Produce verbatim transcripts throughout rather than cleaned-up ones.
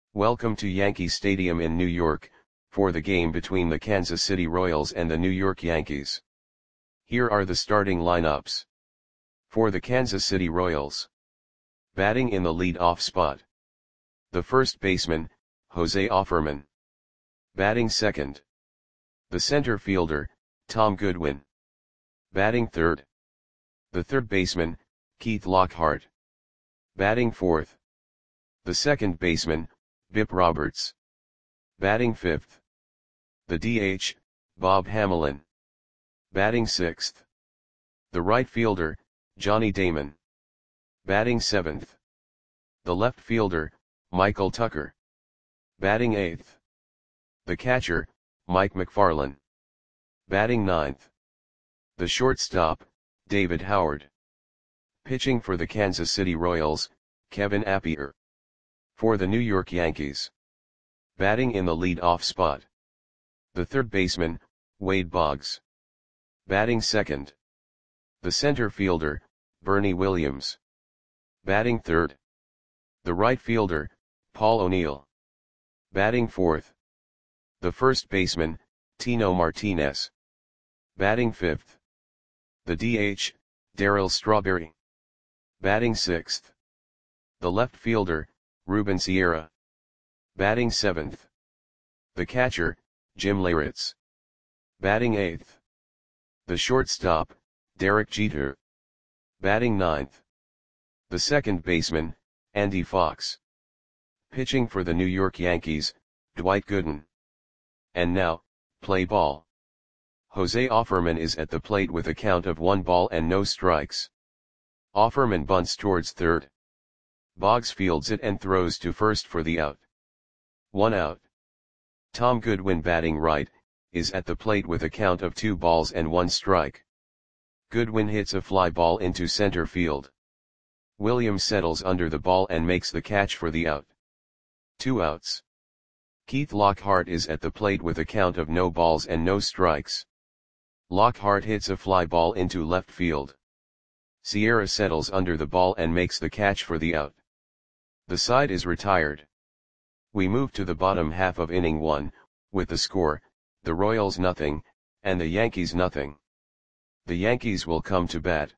Welcome to Yankee Stadium in New York, for the game between the Kansas City Royals and the New York Yankees. Here are the starting lineups. For the Kansas City Royals. Batting in the lead-off spot. The first baseman, Jose Offerman. Batting second. The center fielder, Tom Goodwin. Batting third. The third baseman, Keith Lockhart. Batting fourth. The second baseman, Bip Roberts. Batting fifth. The D H, Bob Hamelin. Batting sixth. The right fielder, Johnny Damon. Batting seventh. The left fielder, Michael Tucker. Batting eighth. The catcher, Mike McFarland. Batting ninth. The shortstop, David Howard. Pitching for the Kansas City Royals, Kevin Appier. For the New York Yankees. Batting in the lead-off spot. The third baseman, Wade Boggs. Batting second. The center fielder, Bernie Williams. Batting third. The right fielder, Paul O'Neill. Batting fourth. The first baseman, Tino Martinez. Batting fifth. The D H, Darryl Strawberry. Batting sixth. The left fielder, Ruben Sierra. Batting seventh. The catcher, Jim Leyritz. Batting eighth. The shortstop, Derek Jeter. Batting ninth. The second baseman, Andy Fox. Pitching for the New York Yankees, Dwight Gooden. And now, play ball. Jose Offerman is at the plate with a count of one ball and no strikes. Offerman bunts towards third. Boggs fields it and throws to first for the out. One out. Tom Goodwin, batting right, is at the plate with a count of two balls and one strike. Goodwin hits a fly ball into center field. Williams settles under the ball and makes the catch for the out. Two outs. Keith Lockhart is at the plate with a count of no balls and no strikes. Lockhart hits a fly ball into left field. Sierra settles under the ball and makes the catch for the out. The side is retired. We move to the bottom half of inning one, with the score, the Royals nothing, and the Yankees nothing. The Yankees will come to bat.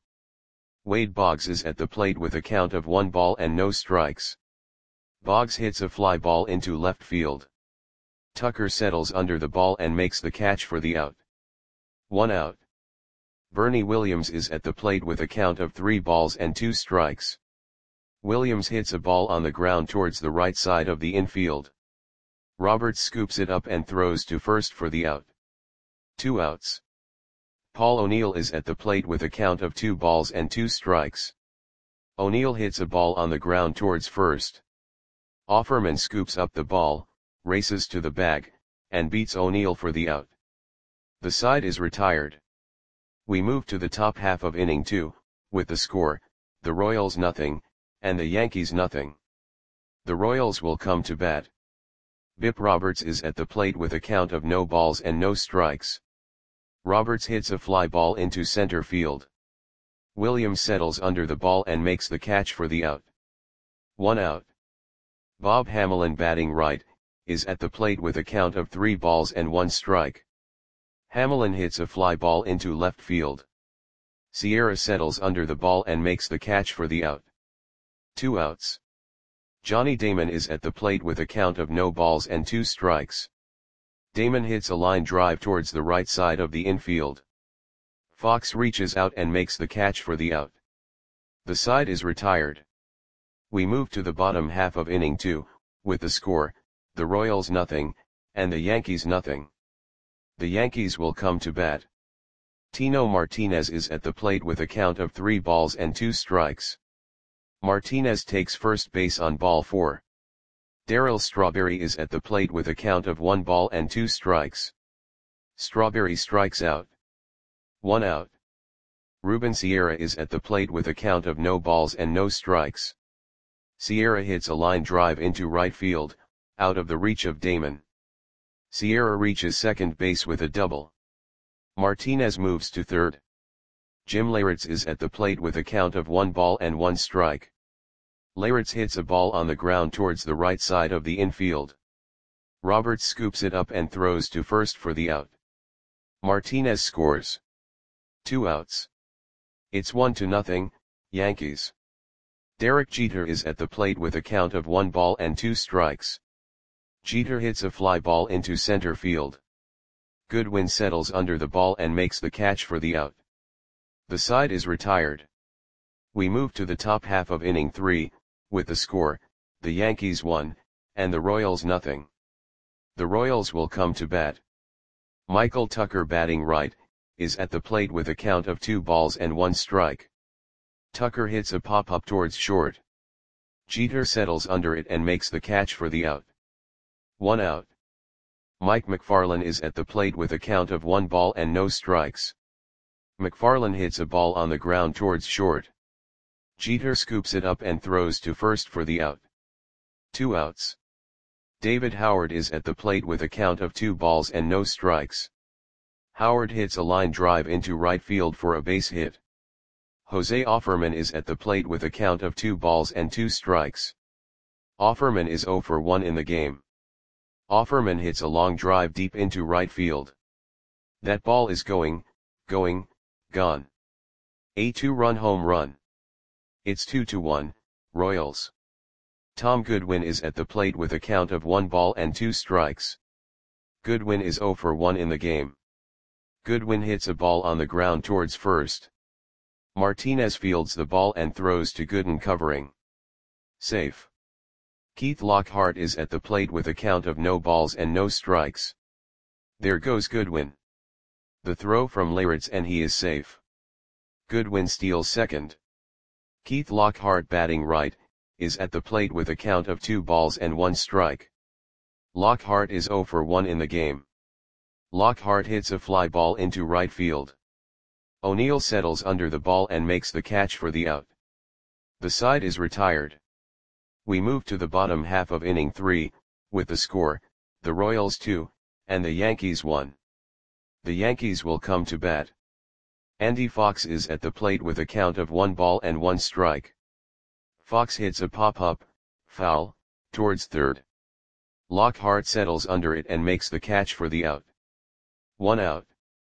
Wade Boggs is at the plate with a count of one ball and no strikes. Boggs hits a fly ball into left field. Tucker settles under the ball and makes the catch for the out. One out. Bernie Williams is at the plate with a count of three balls and two strikes. Williams hits a ball on the ground towards the right side of the infield. Roberts scoops it up and throws to first for the out. Two outs. Paul O'Neill is at the plate with a count of two balls and two strikes. O'Neill hits a ball on the ground towards first. Offerman scoops up the ball, races to the bag, and beats O'Neill for the out. The side is retired. We move to the top half of inning two, with the score, the Royals nothing, and the Yankees nothing. The Royals will come to bat. Bip Roberts is at the plate with a count of no balls and no strikes. Roberts hits a fly ball into center field. Williams settles under the ball and makes the catch for the out. One out. Bob Hamelin, batting right, is at the plate with a count of three balls and one strike. Hamelin hits a fly ball into left field. Sierra settles under the ball and makes the catch for the out. Two outs. Johnny Damon is at the plate with a count of no balls and two strikes. Damon hits a line drive towards the right side of the infield. Fox reaches out and makes the catch for the out. The side is retired. We move to the bottom half of inning two, with the score, the Royals nothing, and the Yankees nothing. The Yankees will come to bat. Tino Martinez is at the plate with a count of three balls and two strikes. Martinez takes first base on ball four. Darryl Strawberry is at the plate with a count of one ball and two strikes. Strawberry strikes out. One out. Ruben Sierra is at the plate with a count of no balls and no strikes. Sierra hits a line drive into right field, out of the reach of Damon. Sierra reaches second base with a double. Martinez moves to third. Jim Leyritz is at the plate with a count of one ball and one strike. Leyritz hits a ball on the ground towards the right side of the infield. Roberts scoops it up and throws to first for the out. Martinez scores. Two outs. It's one to nothing, Yankees. Derek Jeter is at the plate with a count of one ball and two strikes. Jeter hits a fly ball into center field. Goodwin settles under the ball and makes the catch for the out. The side is retired. We move to the top half of inning three, with the score, the Yankees one, and the Royals nothing. The Royals will come to bat. Michael Tucker, batting right, is at the plate with a count of two balls and one strike. Tucker hits a pop-up towards short. Jeter settles under it and makes the catch for the out. One out. Mike McFarland is at the plate with a count of one ball and no strikes. McFarland hits a ball on the ground towards short. Jeter scoops it up and throws to first for the out. Two outs. David Howard is at the plate with a count of two balls and no strikes. Howard hits a line drive into right field for a base hit. Jose Offerman is at the plate with a count of two balls and two strikes. Offerman is zero for one in the game. Offerman hits a long drive deep into right field. That ball is going, going, gone. A two-run home run. It's two to one, Royals. Tom Goodwin is at the plate with a count of one ball and two strikes. Goodwin is zero for one in the game. Goodwin hits a ball on the ground towards first. Martinez fields the ball and throws to Gooden, covering. Safe. Keith Lockhart is at the plate with a count of no balls and no strikes. There goes Goodwin. The throw from Leyritz and he is safe. Goodwin steals second. Keith Lockhart, batting right, is at the plate with a count of two balls and one strike. Lockhart is zero for one in the game. Lockhart hits a fly ball into right field. O'Neill settles under the ball and makes the catch for the out. The side is retired. We move to the bottom half of inning three, with the score, the Royals two, and the Yankees one. The Yankees will come to bat. Andy Fox is at the plate with a count of one ball and one strike. Fox hits a pop-up, foul, towards third. Lockhart settles under it and makes the catch for the out. One out.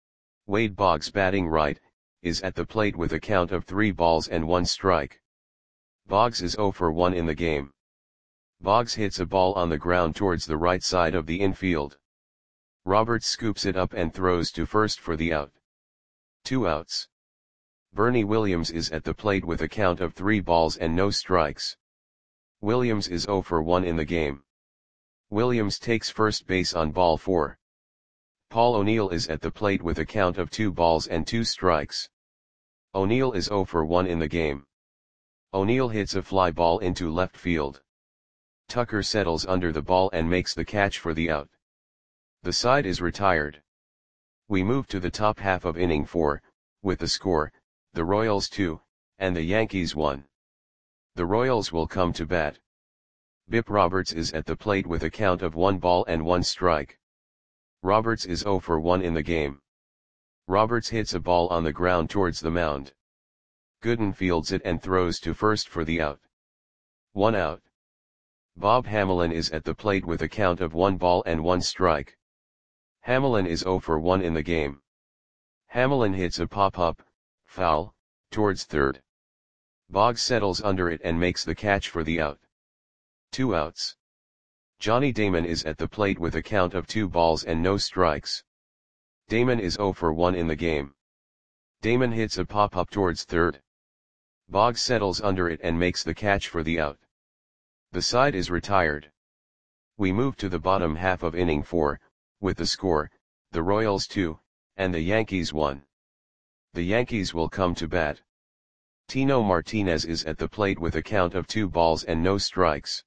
Wade Boggs, batting right, is at the plate with a count of three balls and one strike. Boggs is zero for one in the game. Boggs hits a ball on the ground towards the right side of the infield. Roberts scoops it up and throws to first for the out. Two outs. Bernie Williams is at the plate with a count of three balls and no strikes. Williams is zero for one in the game. Williams takes first base on ball four. Paul O'Neill is at the plate with a count of two balls and two strikes. O'Neill is zero for one in the game. O'Neill hits a fly ball into left field. Tucker settles under the ball and makes the catch for the out. The side is retired. We move to the top half of inning four, with the score, the Royals two, and the Yankees one. The Royals will come to bat. Bip Roberts is at the plate with a count of one ball and one strike. Roberts is zero for one in the game. Roberts hits a ball on the ground towards the mound. Gooden fields it and throws to first for the out. One out. Bob Hamelin is at the plate with a count of one ball and one strike. Hamelin is zero for one in the game. Hamelin hits a pop-up, foul, towards third. Boggs settles under it and makes the catch for the out. Two outs. Johnny Damon is at the plate with a count of two balls and no strikes. Damon is zero for one in the game. Damon hits a pop-up towards third. Boggs settles under it and makes the catch for the out. The side is retired. We move to the bottom half of inning four, with the score, the Royals two, and the Yankees one. The Yankees will come to bat. Tino Martinez is at the plate with a count of two balls and no strikes.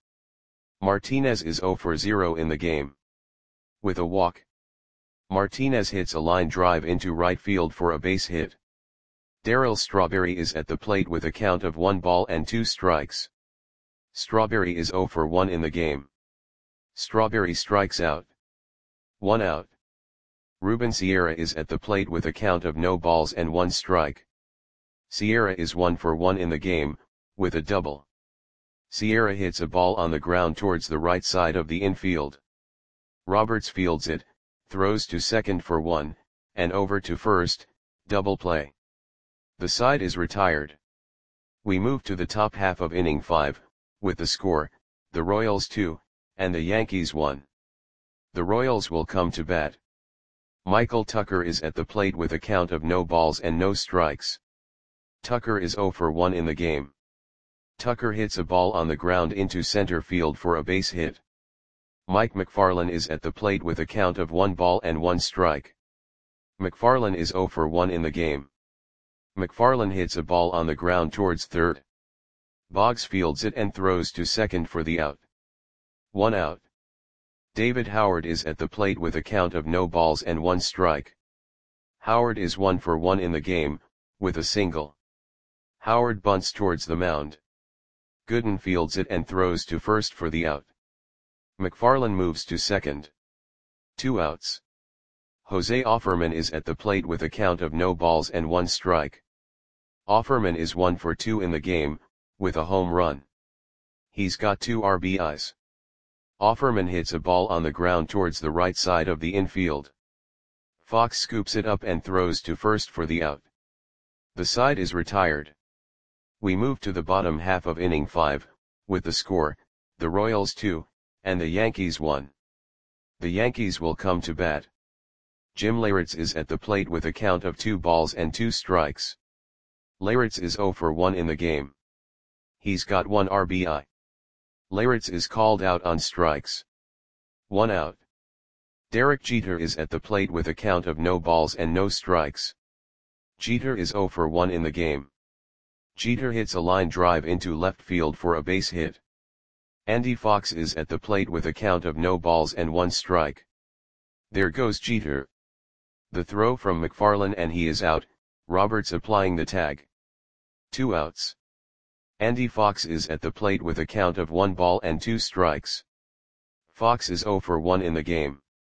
Martinez is zero for zero in the game. With a walk. Martinez hits a line drive into right field for a base hit. Darryl Strawberry is at the plate with a count of one ball and two strikes. Strawberry is zero for one in the game. Strawberry strikes out. One out. Ruben Sierra is at the plate with a count of no balls and one strike. Sierra is one for one in the game, with a double. Sierra hits a ball on the ground towards the right side of the infield. Roberts fields it, throws to second for one, and over to first, double play. The side is retired. We move to the top half of inning five, with the score, the Royals two, and the Yankees one. The Royals will come to bat. Michael Tucker is at the plate with a count of no balls and no strikes. Tucker is oh for one in the game. Tucker hits a ball on the ground into center field for a base hit. Mike McFarland is at the plate with a count of one ball and one strike. McFarland is oh for one in the game. McFarland hits a ball on the ground towards third. Boggs fields it and throws to second for the out. One out. David Howard is at the plate with a count of no balls and one strike. Howard is one for one in the game, with a single. Howard bunts towards the mound. Gooden fields it and throws to first for the out. McFarland moves to second. Two outs. Jose Offerman is at the plate with a count of no balls and one strike. Offerman is one for two in the game, with a home run. He's got two R B Is. Offerman hits a ball on the ground towards the right side of the infield. Fox scoops it up and throws to first for the out. The side is retired. We move to the bottom half of inning five, with the score, the Royals two, and the Yankees one. The Yankees will come to bat. Jim Leyritz is at the plate with a count of two balls and two strikes. Leyritz is oh for one in the game. He's got one R B I. Leyritz is called out on strikes. One out. Derek Jeter is at the plate with a count of no balls and no strikes. Jeter is oh for one in the game. Jeter hits a line drive into left field for a base hit. Andy Fox is at the plate with a count of no balls and one strike. There goes Jeter. The throw from McFarland and he is out, Roberts applying the tag. Two outs. Andy Fox is at the plate with a count of one ball and two strikes. Fox is oh for one in the game.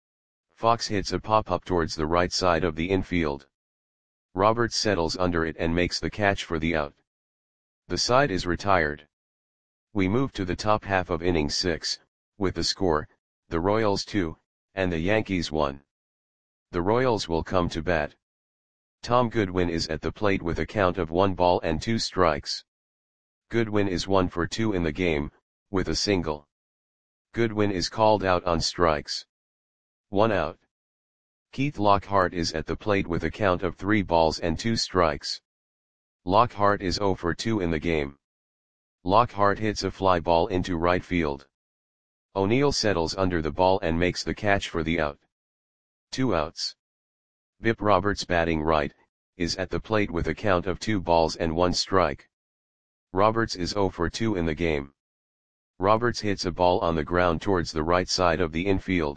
Fox hits a pop-up towards the right side of the infield. Roberts settles under it and makes the catch for the out. The side is retired. We move to the top half of inning six, with the score, the Royals two, and the Yankees one. The Royals will come to bat. Tom Goodwin is at the plate with a count of one ball and two strikes. Goodwin is one for two in the game, with a single. Goodwin is called out on strikes. One out. Keith Lockhart is at the plate with a count of three balls and two strikes. Lockhart is oh for two in the game. Lockhart hits a fly ball into right field. O'Neill settles under the ball and makes the catch for the out. Two outs. Bip Roberts, batting right, is at the plate with a count of two balls and one strike. Roberts is oh for two in the game. Roberts hits a ball on the ground towards the right side of the infield.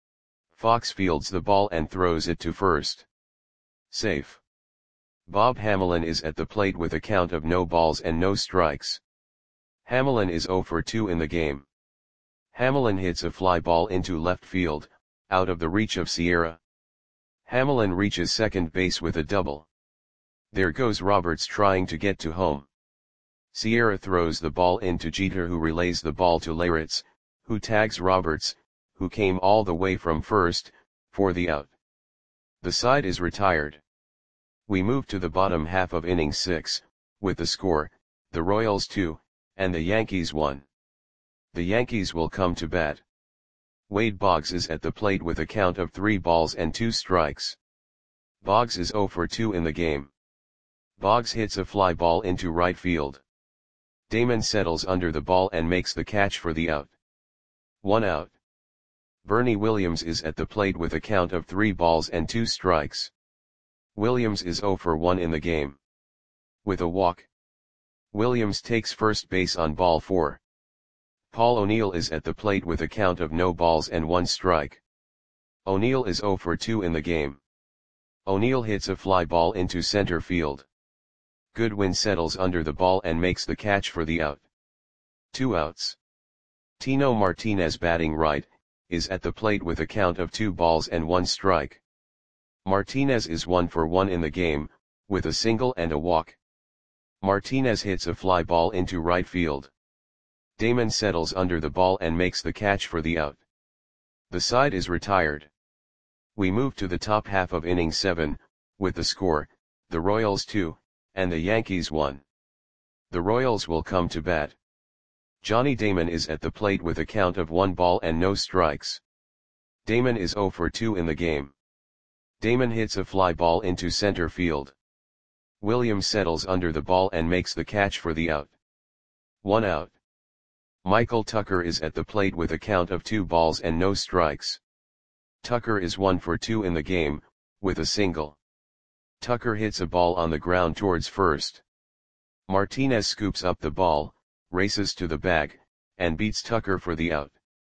Fox fields the ball and throws it to first. Safe. Bob Hamelin is at the plate with a count of no balls and no strikes. Hamelin is oh for two in the game. Hamelin hits a fly ball into left field, out of the reach of Sierra. Hamelin reaches second base with a double. There goes Roberts trying to get to home. Sierra throws the ball into Jeter, who relays the ball to Leyritz, who tags Roberts, who came all the way from first, for the out. The side is retired. We move to the bottom half of inning six, with the score, the Royals two, and the Yankees one. The Yankees will come to bat. Wade Boggs is at the plate with a count of three balls and two strikes. Boggs is oh for two in the game. Boggs hits a fly ball into right field. Damon settles under the ball and makes the catch for the out. One out. Bernie Williams is at the plate with a count of three balls and two strikes. Williams is oh for one in the game. With a walk. Williams takes first base on ball four. Paul O'Neill is at the plate with a count of no balls and one strike. O'Neill is oh for two in the game. O'Neill hits a fly ball into center field. Goodwin settles under the ball and makes the catch for the out. Two outs. Tino Martinez, batting right, is at the plate with a count of two balls and one strike. Martinez is one for one in the game, with a single and a walk. Martinez hits a fly ball into right field. Damon settles under the ball and makes the catch for the out. The side is retired. We move to the top half of inning seven, with the score, the Royals two, and the Yankees one. The Royals will come to bat. Johnny Damon is at the plate with a count of one ball and no strikes. Damon is oh for two in the game. Damon hits a fly ball into center field. Williams settles under the ball and makes the catch for the out. One out. Michael Tucker is at the plate with a count of two balls and no strikes. Tucker is one for two in the game, with a single. Tucker hits a ball on the ground towards first. Martinez scoops up the ball, races to the bag, and beats Tucker for the out.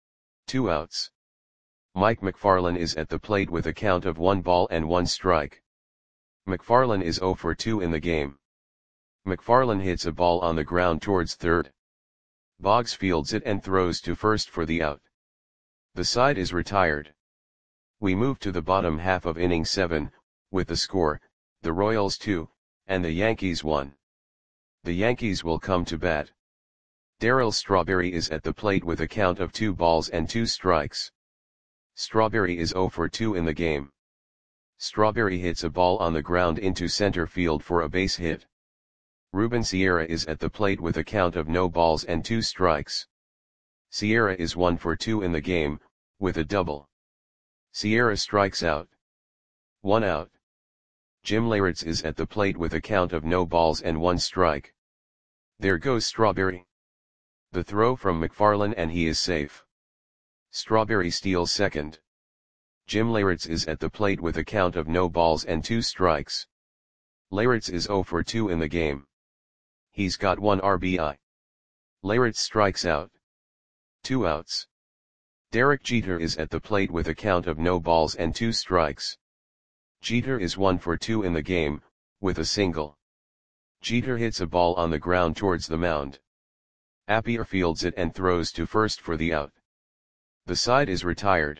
Two outs. Mike McFarland is at the plate with a count of one ball and one strike. McFarland is oh for two in the game. McFarland hits a ball on the ground towards third. Boggs fields it and throws to first for the out. The side is retired. We move to the bottom half of inning seven, with the score, the Royals two, and the Yankees one. The Yankees will come to bat. Darryl Strawberry is at the plate with a count of two balls and two strikes. Strawberry is oh for two in the game. Strawberry hits a ball on the ground into center field for a base hit. Ruben Sierra is at the plate with a count of no balls and two strikes. Sierra is one for two in the game, with a double. Sierra strikes out. One out. Jim Leyritz is at the plate with a count of no balls and one strike. There goes Strawberry. The throw from McFarland and he is safe. Strawberry steals second. Jim Leyritz is at the plate with a count of no balls and two strikes. Leyritz is oh for two in the game. He's got one R B I. Leyritz strikes out. Two outs. Derek Jeter is at the plate with a count of no balls and two strikes. Jeter is one for two in the game, with a single. Jeter hits a ball on the ground towards the mound. Appier fields it and throws to first for the out. The side is retired.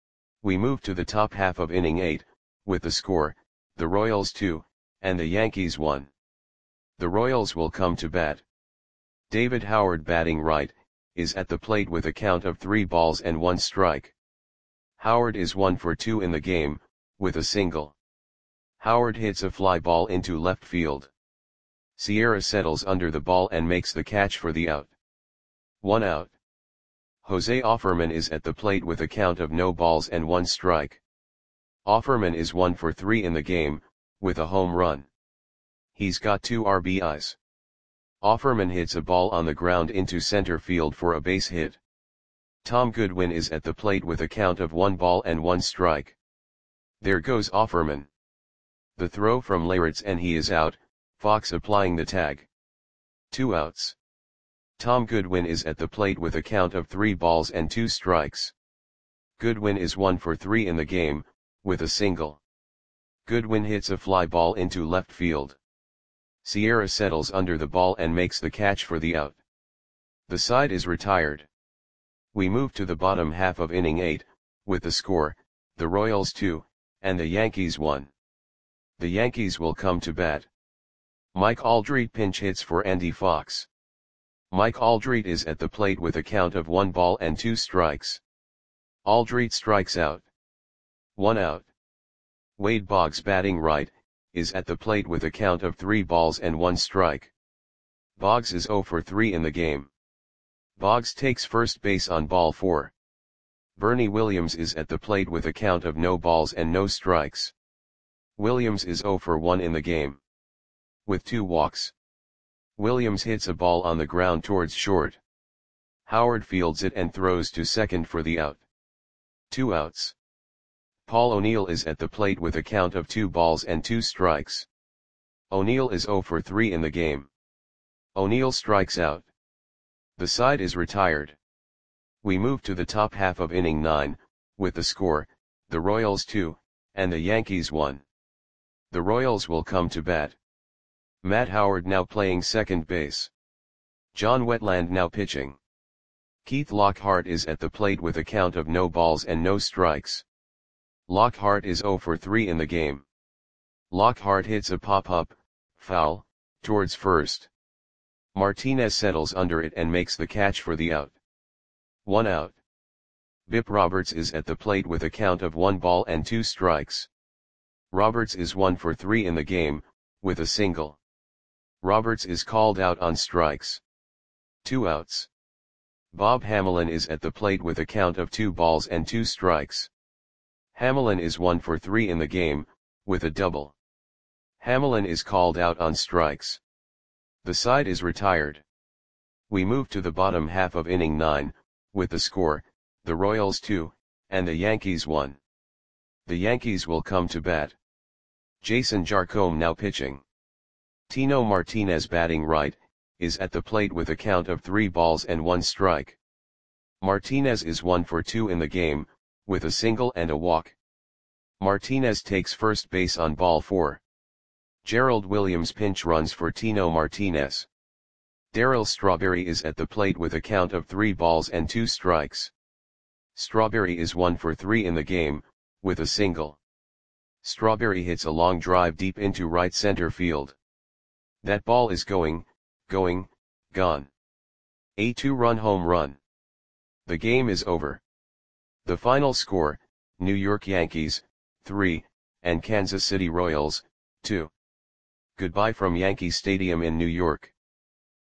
We move to the top half of inning eight, with the score, the Royals two, and the Yankees one. The Royals will come to bat. David Howard, batting right, is at the plate with a count of three balls and one strike. Howard is one for two in the game, with a single. Howard hits a fly ball into left field. Sierra settles under the ball and makes the catch for the out. One out. Jose Offerman is at the plate with a count of no balls and one strike. Offerman is one for three in the game, with a home run. He's got two R B Is. Offerman hits a ball on the ground into center field for a base hit. Tom Goodwin is at the plate with a count of one ball and one strike. There goes Offerman. The throw from Leyritz and he is out, Fox applying the tag. Two outs. Tom Goodwin is at the plate with a count of three balls and two strikes. Goodwin is one for three in the game, with a single. Goodwin hits a fly ball into left field. Sierra settles under the ball and makes the catch for the out. The side is retired. We move to the bottom half of inning eight, with the score, the Royals two, and the Yankees one. The Yankees will come to bat. Mike Aldrete pinch hits for Andy Fox. Mike Aldrete is at the plate with a count of one ball and two strikes. Aldrete strikes out. One out. Wade Boggs, batting right, is at the plate with a count of three balls and one strike. Boggs is oh for three in the game. Boggs takes first base on ball four. Bernie Williams is at the plate with a count of no balls and no strikes. Williams is oh for one in the game. With two walks. Williams hits a ball on the ground towards short. Howard fields it and throws to second for the out. Two outs. Paul O'Neill is at the plate with a count of two balls and two strikes. O'Neill is oh for three in the game. O'Neill strikes out. The side is retired. We move to the top half of inning nine, with the score, the Royals two, and the Yankees one. The Royals will come to bat. Matt Howard now playing second base. John Wetland now pitching. Keith Lockhart is at the plate with a count of no balls and no strikes. Lockhart is oh for three in the game. Lockhart hits a pop-up, foul, towards first. Martinez settles under it and makes the catch for the out. One out. Bip Roberts is at the plate with a count of one ball and two strikes. Roberts is one for three in the game, with a single. Roberts is called out on strikes. Two outs. Bob Hamelin is at the plate with a count of two balls and two strikes. Hamelin is one for three in the game, with a double. Hamelin is called out on strikes. The side is retired. We move to the bottom half of inning nine, with the score, the Royals two, and the Yankees one. The Yankees will come to bat. Jason Jarcombe now pitching. Tino Martinez batting right, is at the plate with a count of three balls and one strike. Martinez is one for two in the game, with a single and a walk. Martinez takes first base on ball four. Gerald Williams pinch runs for Tino Martinez. Darryl Strawberry is at the plate with a count of three balls and two strikes. Strawberry is one for three in the game, with a single. Strawberry hits a long drive deep into right center field. That ball is going, going, gone. A two-run home run. The game is over. The final score, New York Yankees, three, and Kansas City Royals, two. Goodbye from Yankee Stadium in New York.